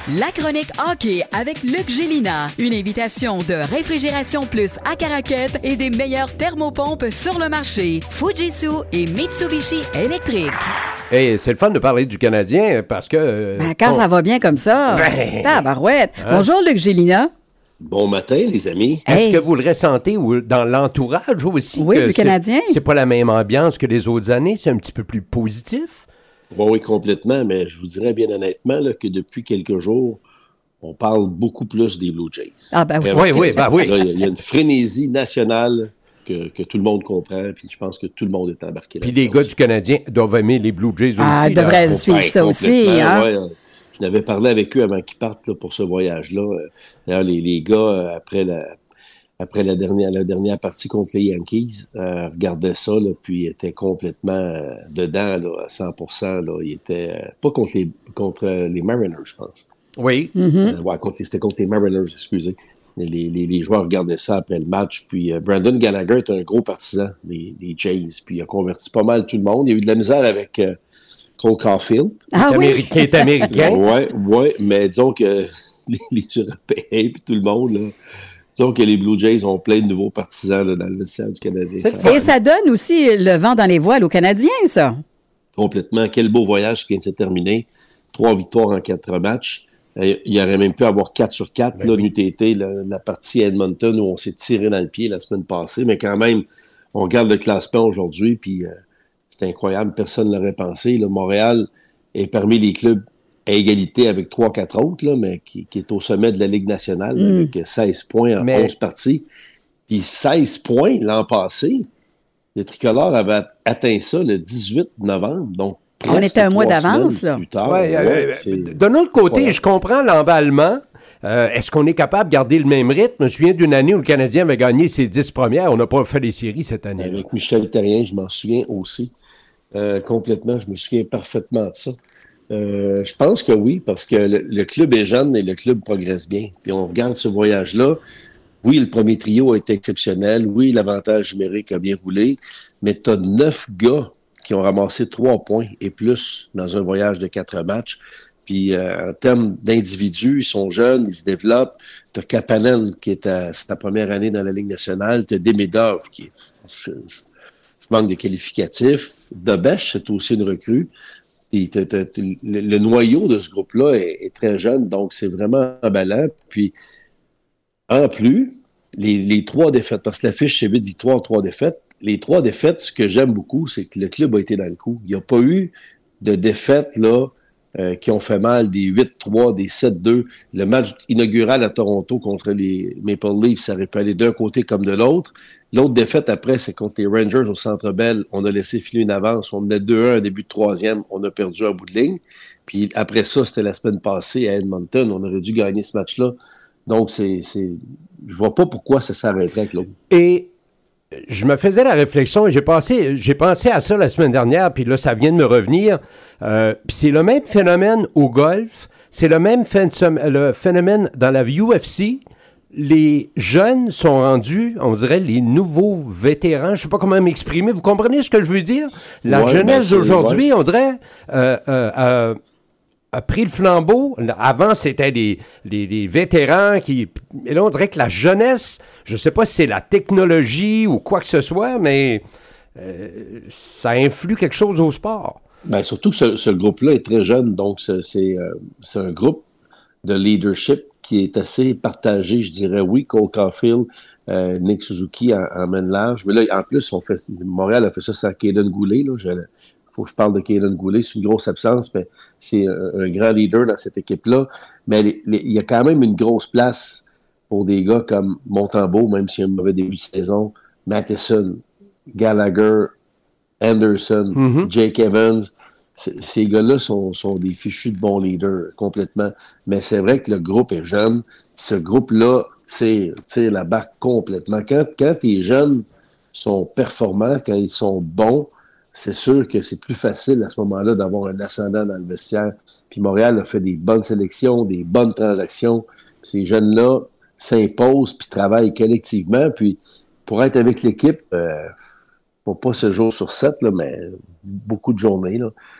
La chronique hockey avec Luc Gélina. Une invitation de Réfrigération Plus à Caraquette et des meilleures thermopompes sur le marché. Fujitsu et Mitsubishi électrique. Hey, c'est le fun de parler du Canadien parce que... quand ça va bien comme ça. Tabarouette. Bonjour Luc Gélina. Bon matin, les amis. Est-ce que vous le ressentez ou dans l'entourage aussi? Oui, du Canadien. C'est pas la même ambiance que les autres années, c'est un petit peu plus positif? Oui, complètement, mais je vous dirais bien honnêtement là, que depuis quelques jours, on parle beaucoup plus des Blue Jays. Ah ben oui. Oui. Il y a une frénésie nationale que tout le monde comprend, puis je pense que tout le monde est embarqué là. Puis les gars du Canadien doivent aimer les Blue Jays aussi. Ah, ils devraient suivre ça aussi. Hein? Ouais, je n'avais parlé avec eux avant qu'ils partent là, pour ce voyage-là. D'ailleurs, les gars, après la dernière partie contre les Yankees, regardaient ça, là, puis étaient complètement dedans là, à 100%. Là. Ils étaient pas contre les Mariners, je pense. Oui. C'était contre les Mariners, excusez. Les joueurs regardaient ça après le match. Puis Brandon Gallagher est un gros partisan des Jays. Puis il a converti pas mal tout le monde. Il y a eu de la misère avec Cole Caulfield. Qui est américain. Oui, mais disons que les Européens et tout le monde, là, disons que les Blue Jays ont plein de nouveaux partisans là, dans le vestiaire du Canadien. Et ça donne aussi le vent dans les voiles aux Canadiens, ça. Complètement. Quel beau voyage qui vient de se terminer. 3 victoires en 4 matchs. Il aurait même pu avoir 4 sur 4, là, l'UTT, la partie à Edmonton où on s'est tiré dans le pied la semaine passée. Mais quand même, on regarde le classement aujourd'hui, puis c'est incroyable. Personne ne l'aurait pensé. Là, Montréal est parmi les clubs à égalité avec 3-4 autres, là, mais qui est au sommet de la Ligue nationale avec 16 points en 11 parties. Puis 16 points l'an passé. Le Tricolore avait atteint ça le 18 novembre. Donc, on était un mois d'avance. D'un autre côté, je comprends l'emballement. Est-ce qu'on est capable de garder le même rythme? Je me souviens d'une année où le Canadien avait gagné ses 10 premières. On n'a pas fait les séries cette année. Avec Michel Therrien, je m'en souviens aussi. Complètement, je me souviens parfaitement de ça. Je pense que oui, parce que le club est jeune et le club progresse bien. Puis on regarde ce voyage-là. Oui, le premier trio a été exceptionnel. Oui, l'avantage numérique a bien roulé. Mais tu as 9 gars qui ont ramassé 3 points et plus dans un voyage de 4 matchs. Puis en termes d'individus, ils sont jeunes, ils se développent. Tu as Kapanen qui est à sa première année dans la Ligue nationale. Tu as Demidov qui est... Je manque de qualificatifs. Dobesch, c'est aussi une recrue. Le noyau de ce groupe-là est très jeune, donc c'est vraiment emballant. Puis, en plus, les 3 défaites, parce que la fiche, c'est 8 victoires, 3 défaites. Les 3 défaites, ce que j'aime beaucoup, c'est que le club a été dans le coup. Il n'y a pas eu de défaites là, qui ont fait mal, des 8-3, des 7-2. Le match inaugural à Toronto contre les Maple Leafs, ça aurait pu aller d'un côté comme de l'autre. L'autre défaite après, c'est contre les Rangers au Centre Bell. On a laissé filer une avance. On menait 2-1 à début de 3e. On a perdu un bout de ligne. Puis après ça, c'était la semaine passée à Edmonton. On aurait dû gagner ce match-là. Donc, je vois pas pourquoi ça s'arrêterait avec l'autre. Et je me faisais la réflexion et j'ai pensé à ça la semaine dernière, puis là, ça vient de me revenir. Puis c'est le même phénomène au golf. C'est le même phénomène dans la UFC. Les jeunes sont rendus, on dirait, les nouveaux vétérans. Je ne sais pas comment m'exprimer. Vous comprenez ce que je veux dire? La jeunesse d'aujourd'hui, on dirait, a pris le flambeau. Avant, c'était les vétérans qui... Et là, on dirait que la jeunesse, je ne sais pas si c'est la technologie ou quoi que ce soit, mais ça influe quelque chose au sport. Bien, surtout que ce groupe-là est très jeune, donc c'est un groupe de leadership qui est assez partagé, je dirais. Oui, Cole Caulfield, Nick Suzuki emmène large. Mais là, en plus, Montréal a fait ça sans Caden Goulet. Il faut que je parle de Caden Goulet. C'est une grosse absence, mais c'est un grand leader dans cette équipe-là. Mais il y a quand même une grosse place pour des gars comme Montembeault, même s'il y a un mauvais début de saison, Matheson, Gallagher, Anderson, Jake Evans. Ces gars-là sont des fichus de bons leaders, complètement. Mais c'est vrai que le groupe est jeune. Ce groupe-là tire la barque complètement. Quand les jeunes sont performants, quand ils sont bons, c'est sûr que c'est plus facile à ce moment-là d'avoir un ascendant dans le vestiaire. Puis Montréal a fait des bonnes sélections, des bonnes transactions. Puis ces jeunes-là s'imposent puis travaillent collectivement. Puis pour être avec l'équipe, pas 7 jours sur 7, là, mais beaucoup de journées, là.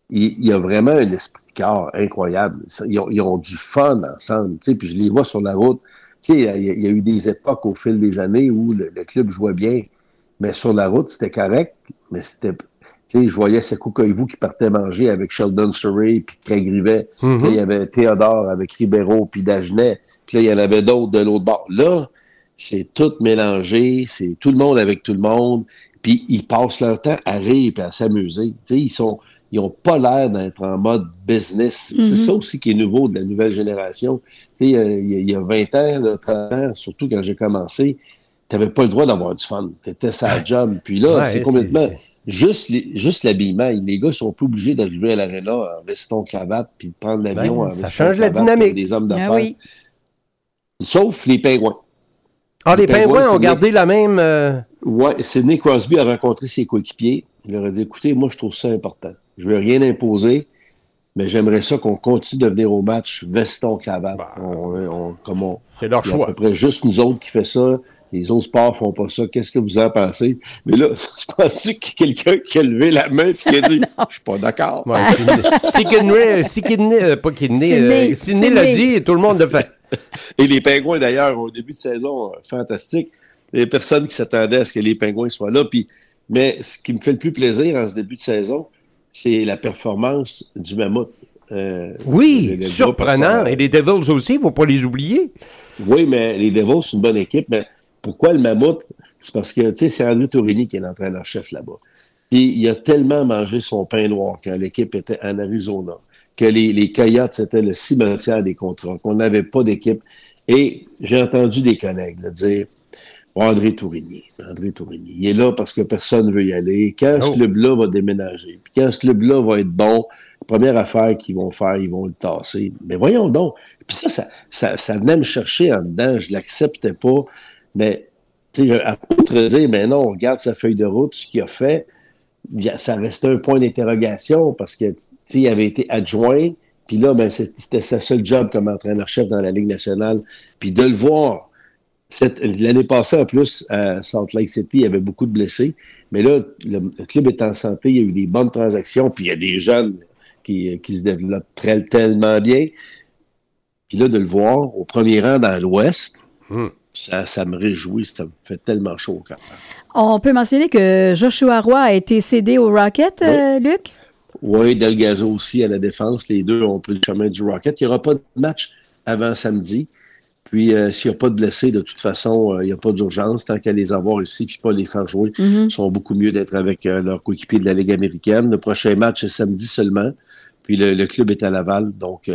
il y a vraiment un esprit de corps incroyable. Ils ont du fun ensemble, tu sais, puis je les vois sur la route. Tu sais, il y a eu des époques au fil des années où le club jouait bien, mais sur la route, c'était correct, mais c'était... Tu sais, je voyais Sekou Koivu qui partait manger avec Sheldon Surrey puis Craig Rivet. Puis là, il y avait Théodore avec Ribeiro puis Dagenet. Puis là, il y en avait d'autres de l'autre bord. Là, c'est tout mélangé, c'est tout le monde avec tout le monde. Puis ils passent leur temps à rire et à s'amuser. Tu sais, ils ont pas l'air d'être en mode business. C'est ça aussi qui est nouveau de la nouvelle génération. Tu sais, il y a 20 ans, là, 30 ans, surtout quand j'ai commencé, t'avais pas le droit d'avoir du fun. T'étais sa job. Puis là, c'est complètement... Juste l'habillement. Les gars sont plus obligés d'arriver à l'aréna en veston cravate puis de prendre l'avion en veston ça change la dynamique. Des hommes d'affaires. Oui. Sauf les Pingouins. Ah, les Pingouins ont gardé la même... Ouais, Sidney Crosby a rencontré ses coéquipiers. Il leur a dit, écoutez, moi, je trouve ça important. Je veux rien imposer, mais j'aimerais ça qu'on continue de venir au match veston cravate. C'est leur choix. À peu près juste nous autres qui fait ça. Les autres sports font pas ça. Qu'est-ce que vous en pensez? Mais là, tu penses-tu qu'il y a quelqu'un qui a levé la main et qui a dit « Je suis pas d'accord. Ouais, » Sidney l'a dit et tout le monde l'a fait. Et les Pingouins, d'ailleurs, au début de saison, fantastique. Il y a personne qui s'attendait à ce que les Pingouins soient là. Mais ce qui me fait le plus plaisir en ce début de saison, c'est la performance du Mammouth. Oui, surprenant. Et les Devils aussi, il ne faut pas les oublier. Oui, mais les Devils, c'est une bonne équipe. Mais pourquoi le Mammouth? C'est parce que, tu sais, c'est André Tourigny qui est l'entraîneur-chef là-bas. Puis il a tellement mangé son pain noir quand l'équipe était en Arizona, que les Coyotes, c'était le cimetière des contrats, qu'on n'avait pas d'équipe. Et j'ai entendu des collègues dire André Tourigny, il est là parce que personne ne veut y aller. Quand ce club-là va déménager, puis quand ce club-là va être bon, la première affaire qu'ils vont faire, ils vont le tasser. Mais voyons donc. Puis ça venait me chercher en dedans. Je l'acceptais pas. Mais, tu sais, à autre dire, mais non, on regarde sa feuille de route, ce qu'il a fait, ça restait un point d'interrogation parce que, tu sais, il avait été adjoint, puis là, ben, c'était sa seule job comme entraîneur-chef dans la Ligue nationale. Puis de le voir, l'année passée, en plus, à Salt Lake City, il y avait beaucoup de blessés. Mais là, le club est en santé, il y a eu des bonnes transactions, puis il y a des jeunes qui se développent tellement bien. Puis là, de le voir au premier rang dans l'Ouest, ça me réjouit, ça me fait tellement chaud au cœur. On peut mentionner que Joshua Roy a été cédé au Rocket, Luc? Oui, Delgado aussi à la défense. Les deux ont pris le chemin du Rocket. Il n'y aura pas de match avant samedi. Puis, s'il n'y a pas de blessés, de toute façon, il n'y a pas d'urgence. Tant qu'à les avoir ici puis pas les faire jouer, ils sont beaucoup mieux d'être avec leurs coéquipiers de la Ligue américaine. Le prochain match, c'est samedi seulement. Puis, le club est à Laval. Donc,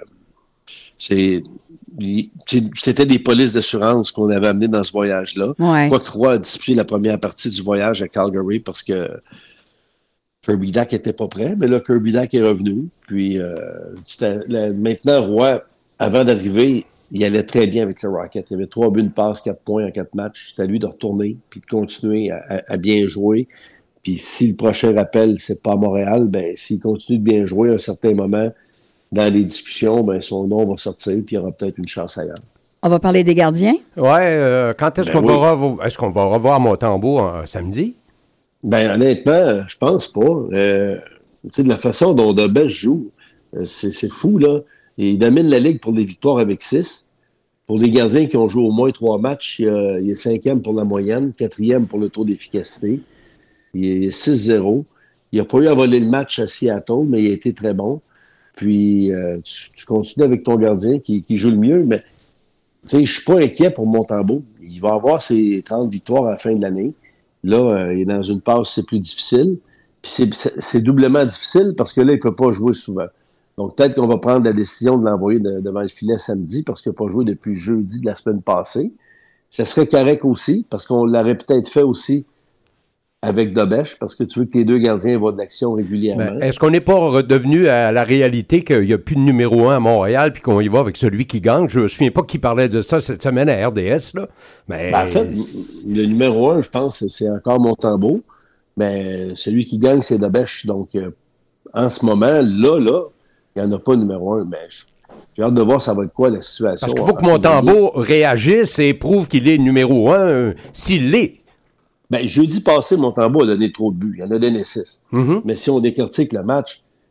c'était des polices d'assurance qu'on avait amenées dans ce voyage-là. Ouais. Quoique Roy a disputé la première partie du voyage à Calgary parce que Kirby Dach n'était pas prêt, mais là, Kirby Dach est revenu. Puis maintenant, Roy, avant d'arriver, il allait très bien avec le Rocket. Il avait 3 buts, une passe, 4 points en 4 matchs. C'était à lui de retourner puis de continuer à bien jouer. Puis si le prochain rappel, c'est pas à Montréal, ben s'il continue de bien jouer à un certain moment, dans les discussions, ben son nom va sortir puis il y aura peut-être une chance ailleurs. On va parler des gardiens. Oui, quand est-ce qu'on va revoir Montembeault samedi? Ben honnêtement, je pense pas. Tu sais, de la façon dont Debèche joue, c'est fou, là. Il domine la Ligue pour des victoires avec 6. Pour les gardiens qui ont joué au moins 3 matchs, il est 5e pour la moyenne, 4e pour le taux d'efficacité. Il est 6-0. Il n'a pas eu à voler le match à Seattle, mais il a été très bon. Puis, tu continues avec ton gardien qui joue le mieux, mais tu sais, je suis pas inquiet pour Montembeault. Il va avoir ses 30 victoires à la fin de l'année. Là, il est dans une passe, c'est plus difficile. Puis c'est doublement difficile parce que là, il peut pas jouer souvent. Donc, peut-être qu'on va prendre la décision de l'envoyer devant le filet samedi parce qu'il n'a pas joué depuis jeudi de la semaine passée. Ça serait correct aussi parce qu'on l'aurait peut-être fait aussi avec Debèche, parce que tu veux que les deux gardiens voient de l'action régulièrement. Ben, est-ce qu'on n'est pas redevenu à la réalité qu'il n'y a plus de numéro 1 à Montréal puis qu'on y va avec celui qui gagne? Je ne me souviens pas qui parlait de ça cette semaine à RDS, là. Mais... Ben, en fait, le numéro 1, je pense, c'est encore Montembeault, mais celui qui gagne, c'est Debèche. Donc, en ce moment, là, il n'y en a pas de numéro 1, mais j'ai hâte de voir ça va être quoi la situation. Parce qu'il faut que Montembeault réagisse et prouve qu'il est numéro 1 s'il l'est. Ben, jeudi passé, Montembeault a donné trop de buts. Il en a donné 6. Mais si on décortique le match,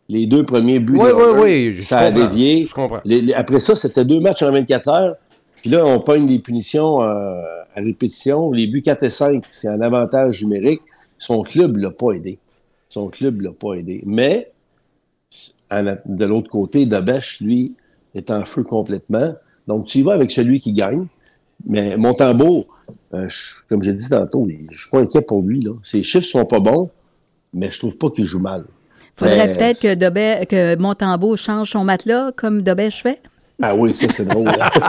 Les 2 premiers buts oui, ça a dévié. Je comprends. Après ça, c'était 2 matchs en 24 heures. Puis là, on pogne des punitions à répétition. Les buts 4 et 5, c'est un avantage numérique. Son club l'a pas aidé. Mais, de l'autre côté, Dobèche, lui, est en feu complètement. Donc, tu y vas avec celui qui gagne. Mais Montembeault, comme j'ai dit tantôt, je suis pas inquiet pour lui. Là. Ses chiffres sont pas bons, mais je trouve pas qu'il joue mal. Faudrait peut-être que Montembeault change son matelas comme Dobèche fait. Ah oui, ça, c'est drôle.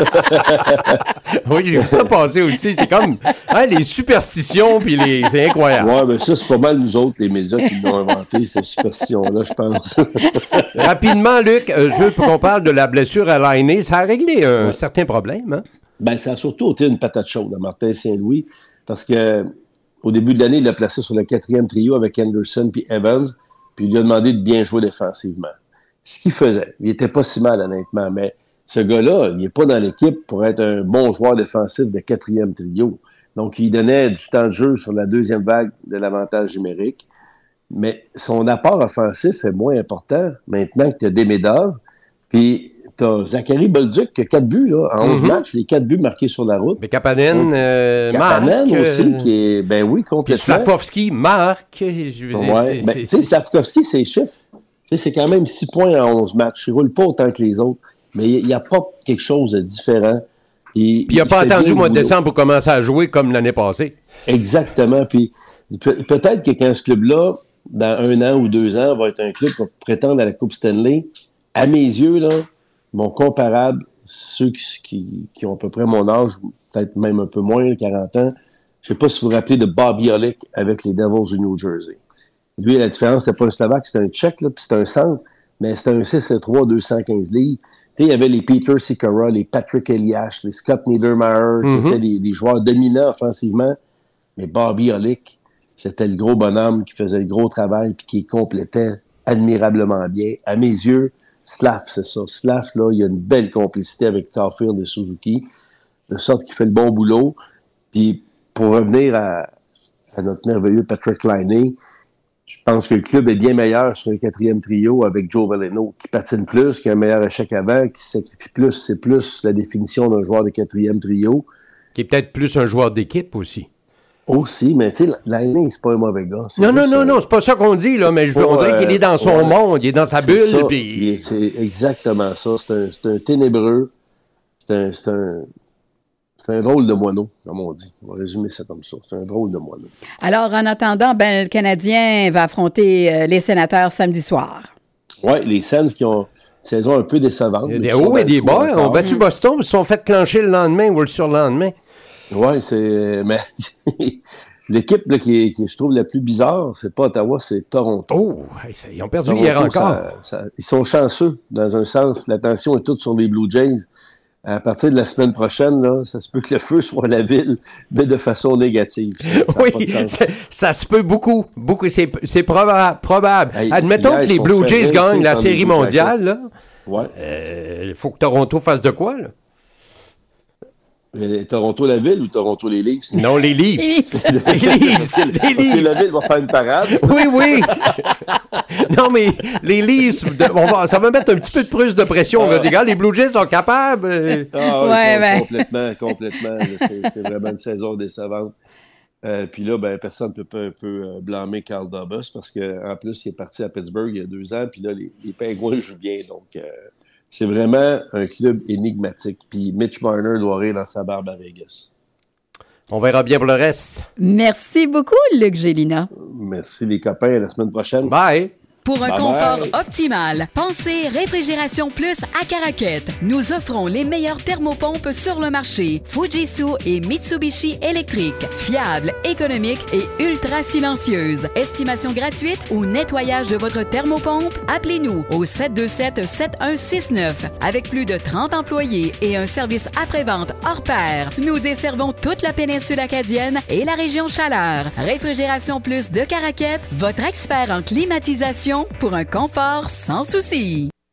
Oui, j'ai vu ça passer aussi. C'est comme les superstitions, puis c'est incroyable. Oui, mais ça, c'est pas mal nous autres, les médias, qui l'ont inventé, ces superstitions-là, je pense. Rapidement, Luc, je veux qu'on parle de la blessure à Laine. Ça a réglé un certain problème, hein? Ben, ça a surtout été une patate chaude à Martin Saint-Louis, parce que au début de l'année, il l'a placé sur le 4e trio avec Anderson puis Evans, puis il lui a demandé de bien jouer défensivement. Ce qu'il faisait, il était pas si mal, honnêtement, mais ce gars-là, il n'est pas dans l'équipe pour être un bon joueur défensif de 4e trio. Donc, il donnait du temps de jeu sur la 2e vague de l'avantage numérique. Mais son apport offensif est moins important maintenant que tu as Demidov. Puis, tu as Zachary Bolduc qui a 4 buts là, en 11 matchs, les 4 buts marqués sur la route. Mais Kapanen, Kapanen aussi, qui est, ben oui, complètement. Slavkovski marque. Tu sais, Slavkovski, c'est chiffre. Tu sais, c'est quand même 6 points en 11 matchs. Il ne roule pas autant que les autres. Mais il n'y a pas quelque chose de différent. Puis il n'a pas attendu le mois de décembre pour commencer à jouer comme l'année passée. Exactement. Puis peut-être que quand ce club-là, dans 1 an ou 2 ans, va être un club pour prétendre à la Coupe Stanley, à mes yeux, là, mon comparable, ceux qui ont à peu près mon âge, peut-être même un peu moins, 40 ans, je ne sais pas si vous vous rappelez de Bobby Olick avec les Devils du New Jersey. Lui, la différence, c'était pas un Slovaque, c'était un Tchèque, puis c'était un centre, mais c'était un 6-3, 215 livres. Il y avait les Peter Sikora, les Patrick Elias, les Scott Niedermayer, qui étaient des joueurs dominants offensivement. Mais Bobby Olick, c'était le gros bonhomme qui faisait le gros travail puis qui complétait admirablement bien. À mes yeux, Slav, c'est ça. Slav, là, il y a une belle complicité avec Caulfield et Suzuki, de sorte qu'il fait le bon boulot. Puis, pour revenir à notre merveilleux Patrick Laine, je pense que le club est bien meilleur sur un 4e trio avec Joe Veleno, qui patine plus, qui a un meilleur échec avant, qui sacrifie plus. C'est plus la définition d'un joueur de 4e trio. Qui est peut-être plus un joueur d'équipe aussi. Aussi, mais tu sais, Laine, c'est pas un mauvais gars. Non, c'est pas ça qu'on dit, là, mais on dirait qu'il est dans son monde, il est dans sa bulle. Puis... C'est exactement ça. C'est un ténébreux. C'est un drôle de moineau, comme on dit. On va résumer ça comme ça. C'est un drôle de moineau. Alors, en attendant, le Canadien va affronter les Sénateurs samedi soir. Oui, les Sens qui ont une saison un peu décevante. Il y a des hauts et des bas. Ils ont battu Boston, ils se sont fait clencher le lendemain ou le surlendemain. Oui, mais l'équipe là, qui je trouve la plus bizarre, c'est pas Ottawa, c'est Toronto. Oh, ils ont perdu hier encore. Ils sont chanceux, dans un sens. L'attention est toute sur les Blue Jays. À partir de la semaine prochaine, là, ça se peut que le feu soit à la ville, mais de façon négative. Ça se peut beaucoup. C'est probable. Hey, admettons que les Blue Jays gagnent la Série mondiale. Il faut que Toronto fasse de quoi, là? Toronto la ville ou Toronto les Leafs? Non, les Leafs. Les Leafs. Parce que la ville va faire une parade. Oui. Non, mais les Leafs, ça va mettre un petit peu de plus de pression. On va dire, les Blue Jays sont capables. Complètement. C'est vraiment une saison décevante. Puis là, personne ne peut blâmer Carl Dubas parce qu'en plus, il est parti à Pittsburgh il y a 2 ans. Puis là, les Pingouins jouent bien. Donc, c'est vraiment un club énigmatique. Puis Mitch Marner doit rire dans sa barbe à Vegas. On verra bien pour le reste. Merci beaucoup, Luc Gélina. Merci les copains. À la semaine prochaine. Bye. Pour un confort optimal, pensez Réfrigération Plus à Caraquette. Nous offrons les meilleures thermopompes sur le marché. Fujitsu et Mitsubishi électriques. Fiables, économiques et ultra silencieuses. Estimation gratuite ou nettoyage de votre thermopompe? Appelez-nous au 727-7169. Avec plus de 30 employés et un service après-vente hors pair, nous desservons toute la péninsule acadienne et la région Chaleur. Réfrigération Plus de Caraquette, votre expert en climatisation pour un confort sans souci.